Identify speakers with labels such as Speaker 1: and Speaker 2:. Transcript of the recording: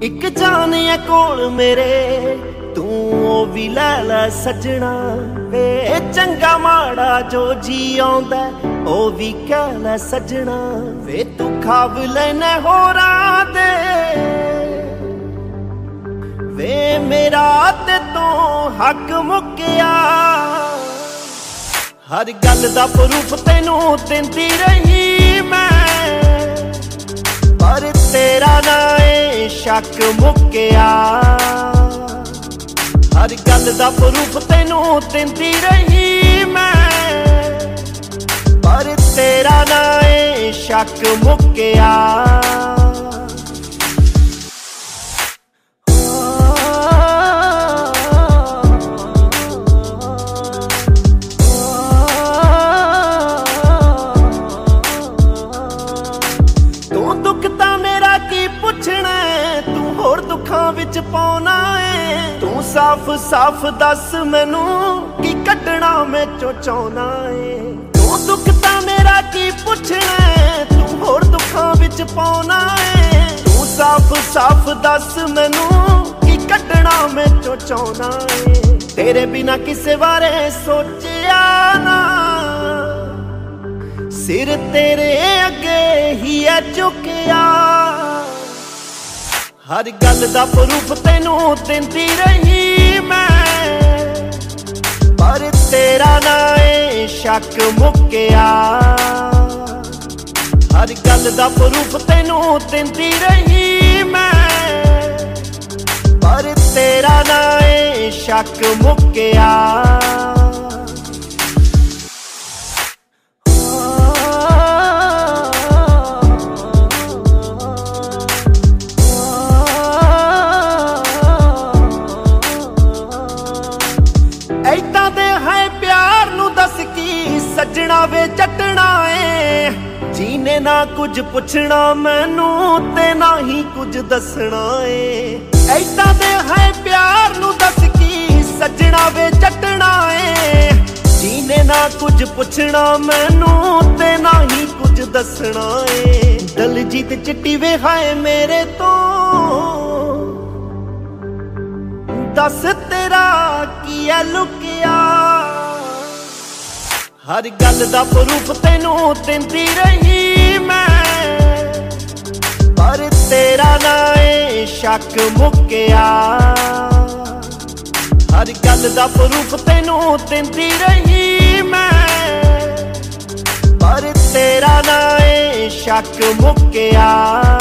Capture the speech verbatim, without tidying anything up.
Speaker 1: एक जान है कोल मेरे तू ओ भी लै लै सजना वे चंगा माड़ा जो जी आंदा ओ भी कह लै सजना वे तू खाब लेने होरां दे वे मेरा ते तू हक मुक्या हर गल दा प्रूफ तेनू दिंदी रही मैं पर तेरा ना ए शक मुक्या हर गल दा प्रूफ तेनू दिंदी रही मैं पर तेरा ना ए शक मुक्या विच पाउना है तू साफ साफ दस मैनू की कड्डना मैं चाहुंदा है तू दुख तां मेरा की पुछना है तू होर दुखां विच पाउना है तू साफ साफ दस मैनू की कड्डना मैं चाहुंदा है तेरे बिना किसे बारे सोचिया ना सिर तेरे अगे ही है झुकिया हर गल दा प्रूफ तेनू दिंदी रही मैं पर तेरा ना ए शक मुक्या हर गल दा प्रूफ तेनू दिंदी रही मैं पर तेरा ना ए शक मुक्या सजना वे चटना है जीने ना कुछ पुछना मैनू ते ना ही कुछ दसना है ऐसा दे है प्यार नू दस की सजना वे चटना है जीने ना कुछ पुछना मैनू ते ना ही कुछ दसना है दलजीत चिट्टी वे हाय मेरे तो दस तेरा की है लुकिया हर गल दा प्रूफ तेनू दिंदी रही मैं पर तेरा ना ए शक मुक्या हर गल दा प्रूफ तेनू दिंदी रही मैं पर तेरा ना ए शक मुक्या।